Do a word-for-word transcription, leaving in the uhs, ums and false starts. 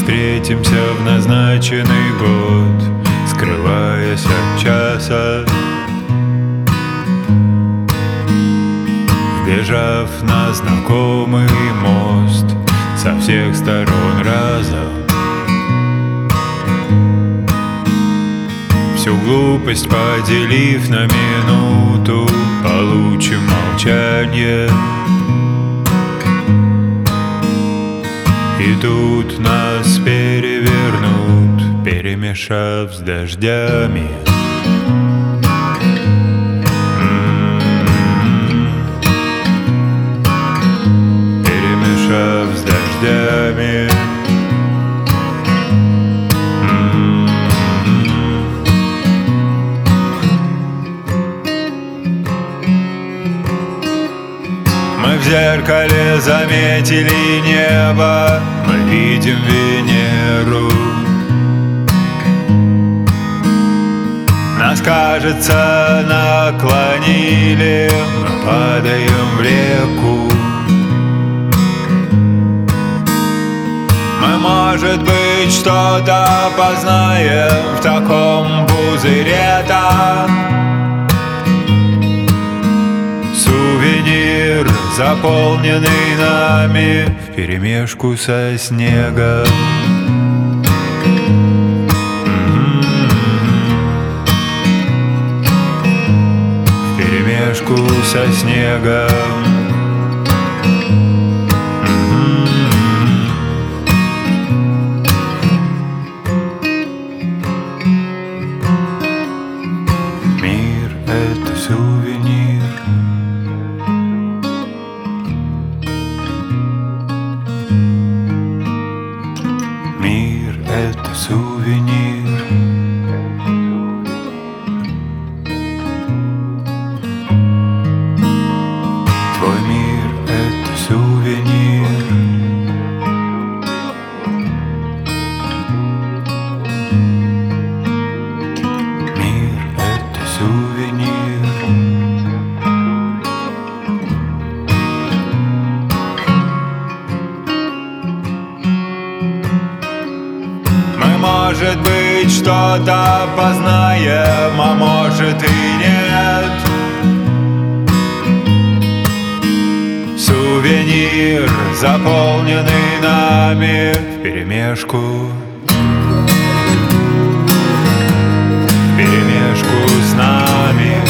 встретимся в назначенный год, скрываясь от часа. Вбежав на знакомый мост со всех сторон разом, всю глупость поделив на минуту, получим молчание. И тут нас перевернут, перемешав с дождями. Перемешав с дождями. Мы в зеркале заметили небо, мы видим Венеру. Нас, кажется, наклонили, мы падаем в реку. Мы, может быть, что-то познаем в таком пузыре-то. Сувенир, заполненный нами вперемешку со снегом. Вперемешку со снегом. Мир — это сувенир. Мир — это сувенир. Твой мир — это сувенир. Мир — это сувенир. Мы, может быть, что-то познаем, а может и нет. Сувенир, заполненный нами вперемешку. Вперемешку с нами.